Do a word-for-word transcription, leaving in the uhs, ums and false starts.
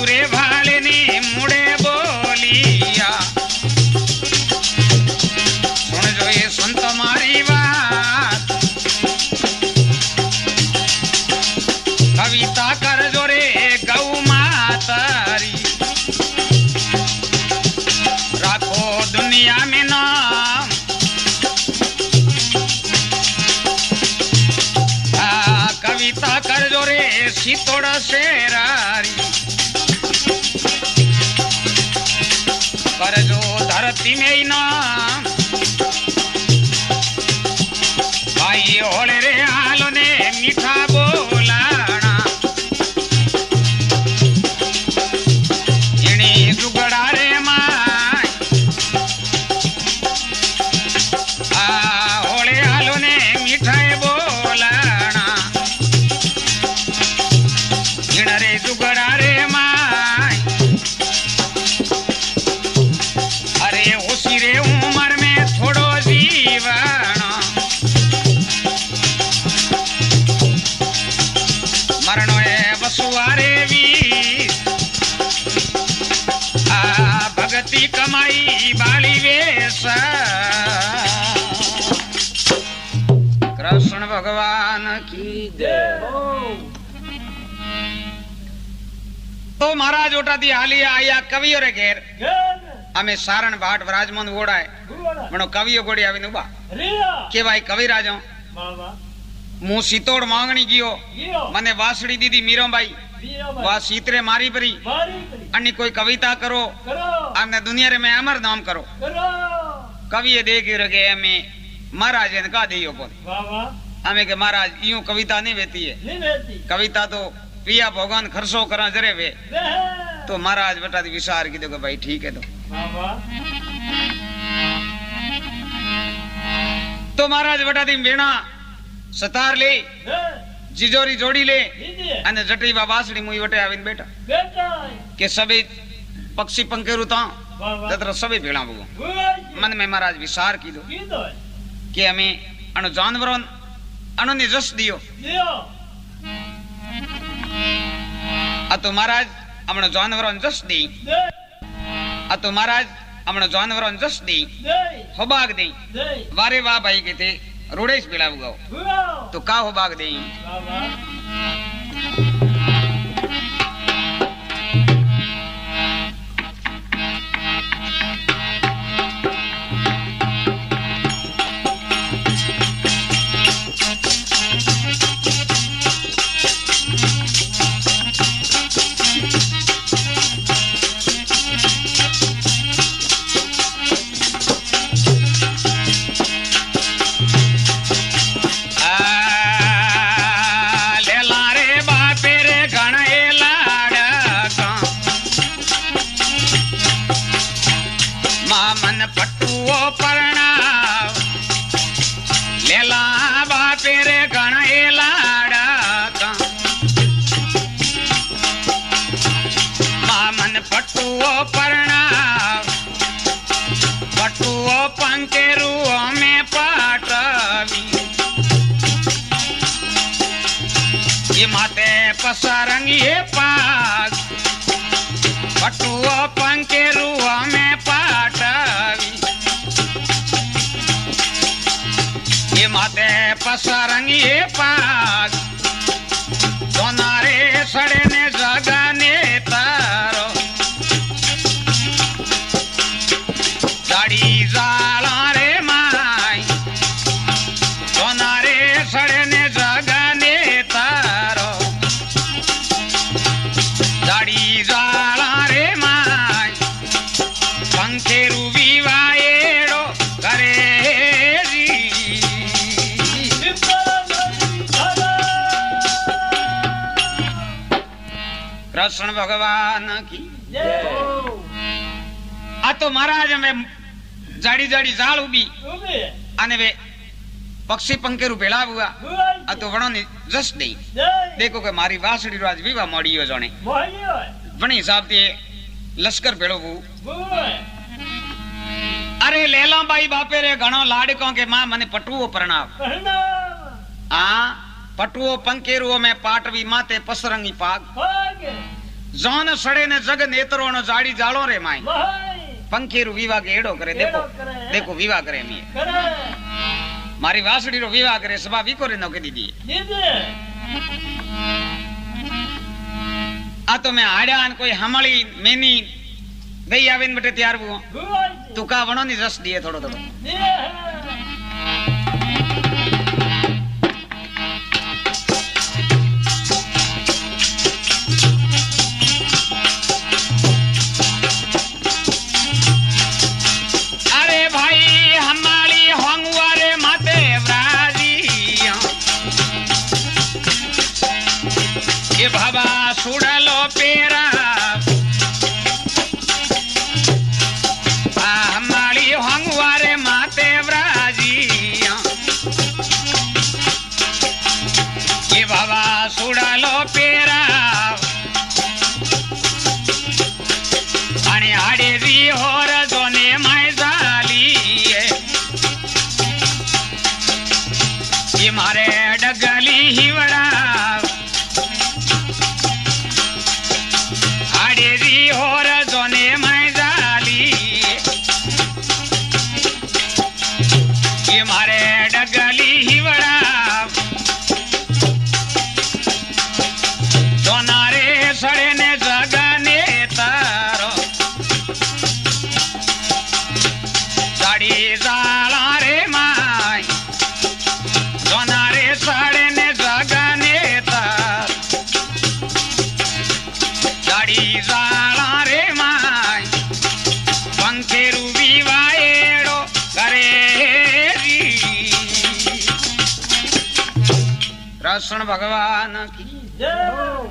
रे भाले ने मुड़े बोलिया सुन जो ये सुन तुम्हारी बात कविता कर जो रे गौ मातारी राखो दुनिया में नाम आ, कविता कर जो रे सीतोड़ शेरारी कर जो धरती में ही नाम भाई होले रे आलो ने मीठा बोलाना इनी जुगड़ा रे माय आ होले आलो ने मीठा बोलाना इन रे जुगड़ा रे माय अरे उसी रे उम्र में थोड़ो जीवन मरणो है बसुआरे भी आ भगती कमाई बाली वेश कृष्ण भगवान की जय। तो महाराज ओटा दी हालिया आया कवियो रे घेर हमें सारण भाट विराजमान घोड़ा है मनो कवियो घोड़ी आवी नुबा के भाई कवि राजो मु सीतोड़ मांगणी गियो मने वासड़ी दीदी मीरो भाई वा सीतरे मारी परी अन्य कोई कविता करो हमने दुनिया रे में अमर नाम करो कवि देख रखे हमें महाराज ने का दियो बोल हमें के महाराज यूं कविता नहीं वेती है कविता तो पिया भगवान खर्चो करा जरे वे तो महाराज बेटा विचार की दो भाई ठीक है तो तो महाराज बेटा दी बेणा सतार ले जिजोरी जोड़ी ले अने जटी बाबासड़ी मुई वटे आवीन बेटा के सबे पक्षी पंकेरु ता तत्र सबे भेड़ा बगो मन में महाराज विचार की दो के हमें अनु जानवरों अनु ने जस दियो आ तो महाराज हमने जानवरों जस दी आ तो महाराज हमने जानवरों जस दी होबाग दी वारे वाह भाई के थे रोडेश बेड़ा बुगाओ तो का होबाग दी सारंगी पास पटुओ पंके रुआ में पाटवी ये माते पसारंगी पास दोनारे सड़े ने जगाने तारो गाड़ी जाला रे माई दोनारे सड़े ने जगाने तारो गाड़ी जाला रे माय पंखेरु विवाएड़ो करे जी कृष्ण भगवान की आ तो महाराज में जाड़ी जाड़ी जाल उबी अने वे पक्षी पंखेरु भेड़ा हुआ आ तो वणो ने जस दई देखो के मारी वासड़ी राज विवा मोड़ियो जणे वणी हिसाब ते लश्कर भेड़ो वो अरे लेला बाई बापे रे घणो लाडको के मां मने पटुओ प्रणाम आ पटुओ पंकेरुओ में पाटवी माते पसरंगी पाग जोन सड़े ने जग नेत्रो न जाड़ी जालो रे माई पंखेरु विवाह के एड़ो करे देखो देखो विवाह करे मी मारी वासड़ी रो विवाह करे सभा विको रे नो के दीदी आ तो मैं आड़ान कोई हमली मेनी दई आवेन बटे तैयार वो तू का वणो नी रस दिए थोड़ो थोड़ो बाबा सुड़लो पेरा हमारी हंगवारे माते व्राजी ये बाबा सुड़लो पेरा आणि आडे री होर जोने माय झाली ये मारे डगली हिवड़ा और जोने में जाली ये मारे डगली ही बड़ा जोनारे सड़े ने जगने तारो साड़ी जाला रे माई जोनारे सड़े ने जगने तारो साड़ी जाला कृष्ण भगवान की जय।